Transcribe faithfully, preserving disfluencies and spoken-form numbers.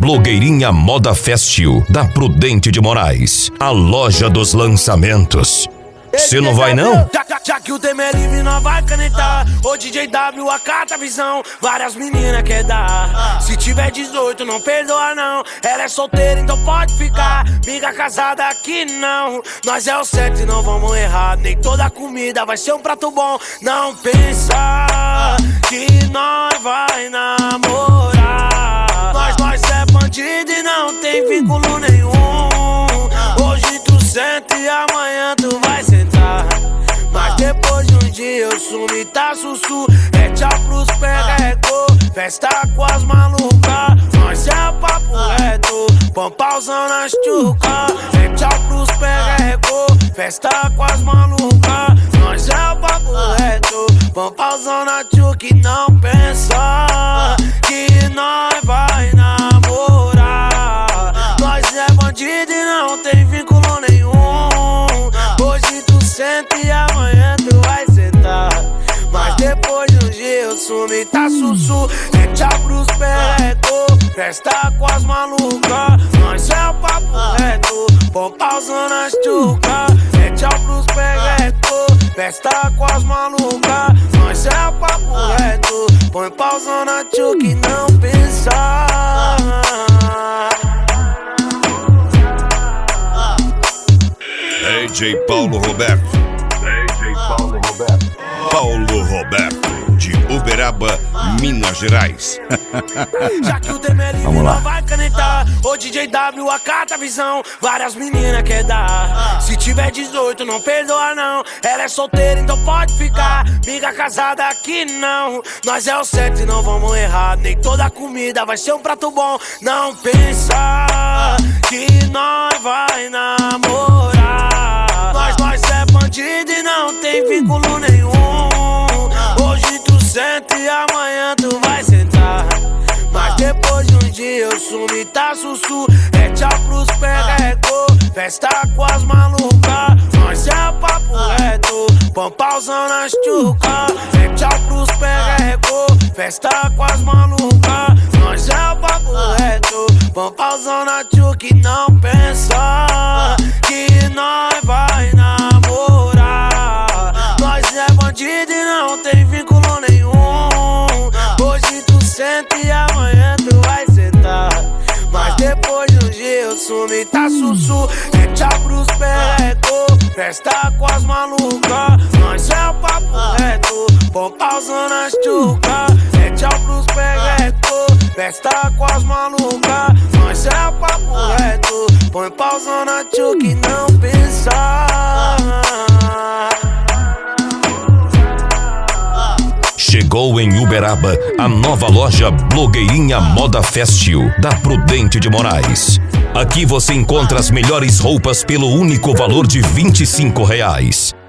Blogueirinha Moda Festival da Prudente de Moraes, a loja dos lançamentos. Você não vai não? Já, já, já que o tema é livre, nós vai canetar. O D J W acata a visão, várias meninas quer dar. Se tiver dezoito, não perdoa não. Ela é solteira, então pode ficar. Miga casada aqui não. Nós é o certo e não vamos errar. Nem toda comida vai ser um prato bom. Não pensa que nós vai namorar. Nós, nós é bandido e não tem vínculo nenhum. Hoje tu senta e amanhã tu vai sentar. Mas depois de um dia eu sumi, tá sussu. É tchau pros pega-recô, festa com as malucas. Nós é papo reto, pampauzão nas tchuca. É tchau pros pega-recô, festa com as malucas. Nós é papo reto, pampauzão na tchuca. E não pensa que nós vai namorar. Nós é bandido e não tem vínculo nenhum. Hoje tu senta e amanhã tu vai sentar. Mas depois de um dia eu sumi, tá sussu. É tchau pros perreco, festa com as malucas. Nós é o papo reto, pampauzão nas tchuca. É tchau pros perreco, festa com as malucas. Nós é o papo reto, põe pauzão na tchuca e não pensar. D J Paulo Roberto. D J Paulo Roberto. Paulo Roberto, de Uberaba, Minas Gerais. Já que o tema é livre, não vai canetar. O D J W acata a visão, várias meninas quer dar. Se tiver dezoito, não perdoa não. Ela é solteira, então pode ficar. Miga casada aqui não. Nós é o certo e não vamos errar. Nem toda comida vai ser um prato bom. Não pensa que nós vai namorar. Nós, nós é bandido e não tem vínculo nenhum. Hoje tu senta e amanhã tu vai sentar. Mas depois de um dia eu sumi, tá sussu. É tchau pros pega-recô, festa com as malucas. Nós é papo reto, pampauzão nas tchuca. É tchau pros pega-recô, festa com as malucas. Nós é papo reto, pampauzão na tchuca. E não pensa que nós vai namorar. Nós é bandido e não tem vínculo nenhum. Hoje tu senta e amanhã tu vai sentar. Mas depois de um dia eu sumi, tá sussu. É tchau pros perreco, festa com as malucas. Nós é o papo reto, pampauzão nas tchuca. É tchau pros perreco, festa com as malucas. Nós é o papo reto, põe pauzão na tchuca e não pensar. Chegou em Uberaba a nova loja Blogueirinha Moda Festival da Prudente de Moraes. Aqui você encontra as melhores roupas pelo único valor de vinte e cinco reais.